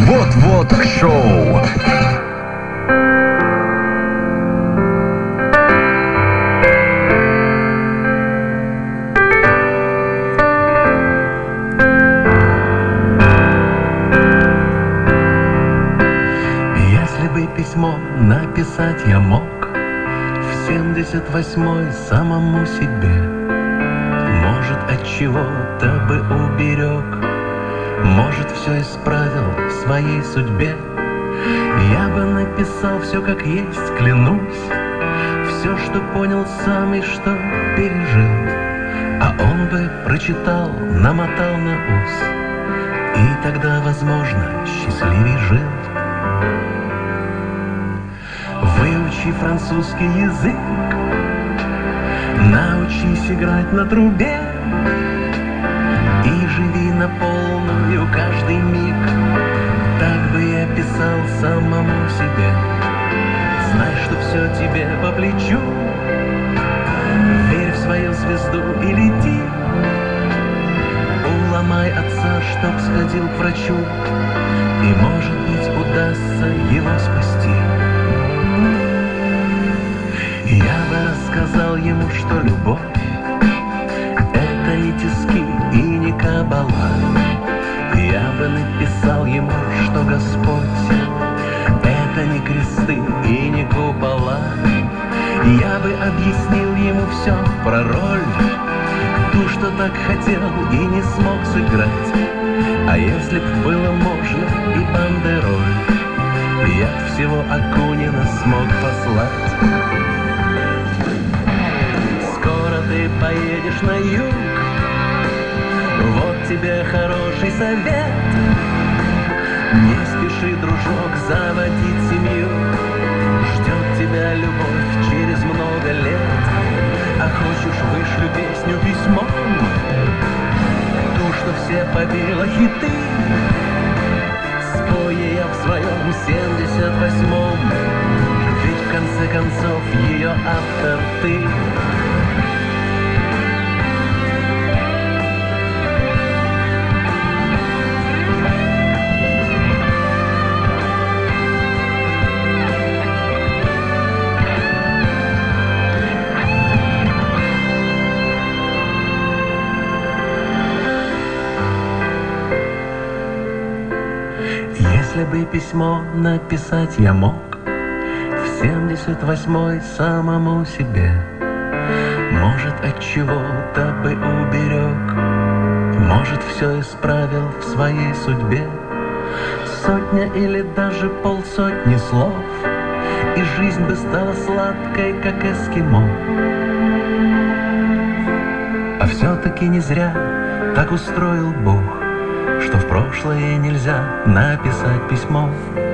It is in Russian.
Вот-вот шоу. Если бы письмо написать я мог в 78-й самому себе, может, от чего-то бы уберег, может, все исправил в своей судьбе. Я бы написал все как есть, клянусь, все, что понял сам и что пережил, а он бы прочитал, намотал на ус, и тогда, возможно, счастливей жил. Выучи французский язык, научись играть на трубе и живи на полную каждый миг. Так бы я писал самому себе. Знай, что все тебе по плечу, верь в свою звезду и лети. Уломай отца, чтоб сходил к врачу, и, может быть, удастся его спасти. Я бы рассказал ему, что любовь — это не тиски и не кабала. Я бы написал ему, что Господь — это не кресты и не купола. Я бы объяснил ему все про роль, ту, что так хотел и не смог сыграть. А если б было можно и бандероль, я б всего Акунина смог послать. Ты поедешь на юг, вот тебе хороший совет. Не спеши, дружок, заводить семью, ждет тебя любовь через много лет. А хочешь, вышлю песню письмом, ту, что все побила хиты. Спою я в своем 78-м, ведь в конце концов ее автор ты. Если бы письмо написать я мог в 78-й самому себе, может, от чего-то бы уберег, может, все исправил в своей судьбе. Сотня или даже полсотни слов, и жизнь бы стала сладкой, как эскимо. А все-таки не зря так устроил Бог, что в прошлое нельзя написать письмо.